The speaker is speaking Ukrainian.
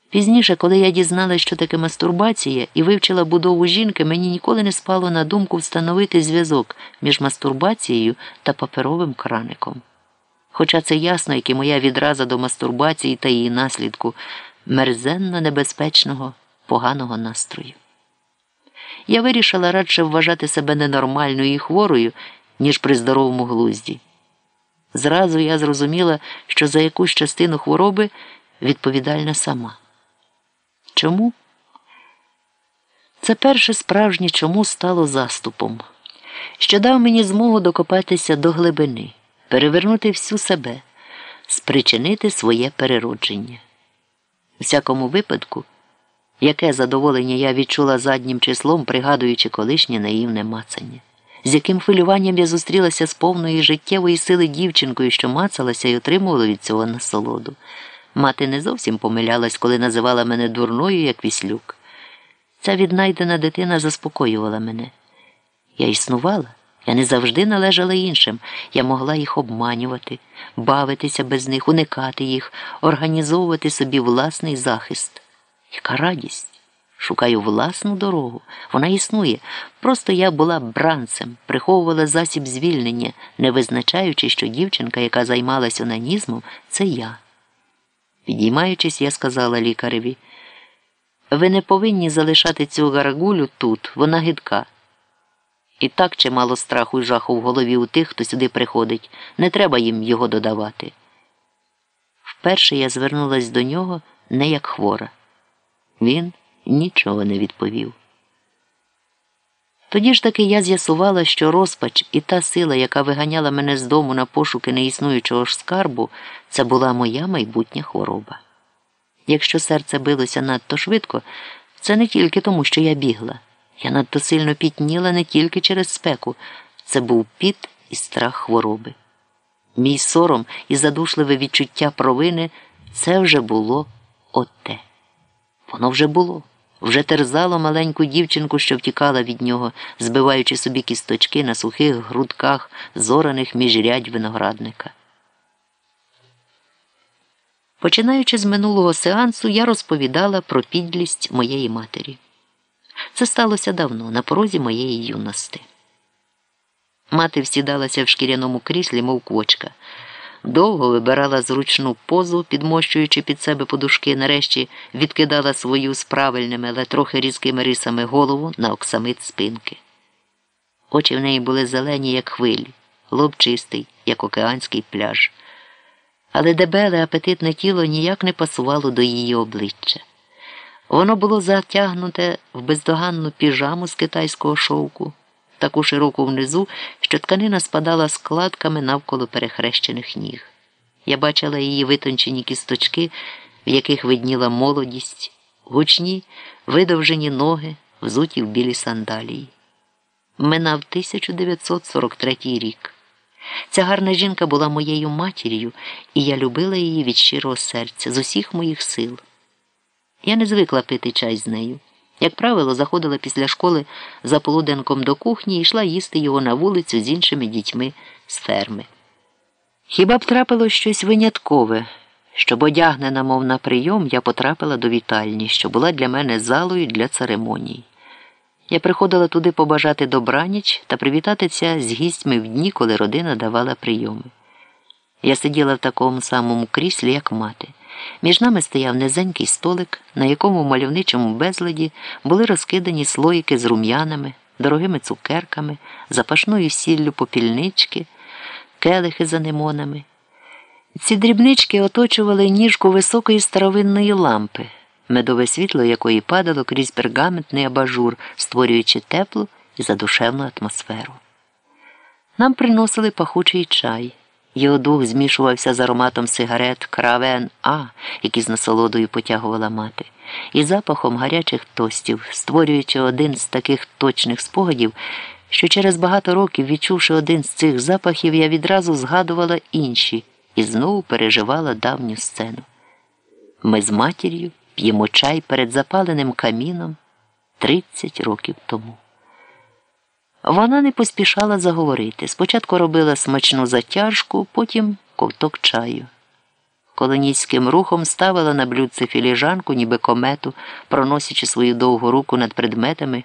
Пізніше, коли я дізналась, що таке мастурбація, і вивчила будову жінки, мені ніколи не спало на думку встановити зв'язок між мастурбацією та паперовим краником. Хоча це ясно, як і моя відраза до мастурбації та її наслідку мерзенно небезпечного, поганого настрою. Я вирішила радше вважати себе ненормальною і хворою, ніж при здоровому глузді. Зразу я зрозуміла, що за якусь частину хвороби відповідальна сама. Чому? Це перше справжнє чому стало заступом, що дав мені змогу докопатися до глибини, перевернути всю себе, спричинити своє переродження. У всякому випадку, яке задоволення я відчула заднім числом, пригадуючи колишнє наївне мацання. З яким хвилюванням я зустрілася з повної життєвої сили дівчинкою, що мацалася і отримувала від цього насолоду. Мати не зовсім помилялась, коли називала мене дурною, як віслюк. Ця віднайдена дитина заспокоювала мене. Я існувала, я не завжди належала іншим. Я могла їх обманювати, бавитися без них, уникати їх, організовувати собі власний захист. Яка радість! Шукаю власну дорогу. Вона існує. Просто я була бранцем, приховувала засіб звільнення, не визначаючи, що дівчинка, яка займалась онанізмом, це я. Підіймаючись, я сказала лікареві: «Ви не повинні залишати цю гаргулю тут, вона гидка. І так чимало страху і жаху в голові у тих, хто сюди приходить. Не треба їм його додавати». Вперше я звернулась до нього не як хвора. Він нічого не відповів. Тоді ж таки я з'ясувала, що розпач і та сила, яка виганяла мене з дому на пошуки неіснуючого ж скарбу, це була моя майбутня хвороба. Якщо серце билося надто швидко, це не тільки тому, що я бігла. Я надто сильно пітніла не тільки через спеку. Це був піт і страх хвороби. Мій сором і задушливе відчуття провини – це вже було оте. Воно вже було. Вже терзало маленьку дівчинку, що втікала від нього, збиваючи собі кісточки на сухих грудках, зораних міжрядь виноградника. Починаючи з минулого сеансу, я розповідала про підлість моєї матері. Це сталося давно, на порозі моєї юності. Мати всідалася в шкіряному кріслі, мов квочка. Довго вибирала зручну позу, підмощуючи під себе подушки, нарешті відкидала свою з правильними, але трохи різкими рисами голову на оксамит спинки. Очі в неї були зелені, як хвилі, лоб чистий, як океанський пляж. Але дебеле, апетитне тіло ніяк не пасувало до її обличчя. Воно було затягнуте в бездоганну піжаму з китайського шовку, таку широку внизу, що тканина спадала складками навколо перехрещених ніг. Я бачила її витончені кісточки, в яких видніла молодість, гучні, видовжені ноги, взуті в білі сандалії. Минав 1943 рік. Ця гарна жінка була моєю матір'ю, і я любила її від щирого серця, з усіх моїх сил. Я не звикла пити чай з нею. Як правило, заходила після школи за полуденком до кухні і йшла їсти його на вулицю з іншими дітьми з ферми. Хіба б трапилось щось виняткове, щоб одягнена, мов на прийом, я потрапила до вітальні, що була для мене залою для церемоній. Я приходила туди побажати добраніч та привітатися з гістьми в дні, коли родина давала прийоми. Я сиділа в такому самому кріслі, як мати. Між нами стояв низенький столик, на якому в мальовничому безладі були розкидані слоїки з рум'янами, дорогими цукерками, запашною сіллю попільнички, келихи з анемонами. Ці дрібнички оточували ніжку високої старовинної лампи, медове світло якої падало крізь пергаментний абажур, створюючи теплу і задушевну атмосферу. Нам приносили пахучий чай. Його дух змішувався з ароматом сигарет «Кравен А», які з насолодою потягувала мати, і запахом гарячих тостів, створюючи один з таких точних спогадів, що через багато років, відчувши один з цих запахів, я відразу згадувала інші і знову переживала давню сцену. Ми з матір'ю п'ємо чай перед запаленим каміном 30 років тому. Вона не поспішала заговорити. Спочатку робила смачну затяжку, потім ковток чаю. колоністським рухом ставила на блюдце філіжанку, ніби комету, проносячи свою довгу руку над предметами,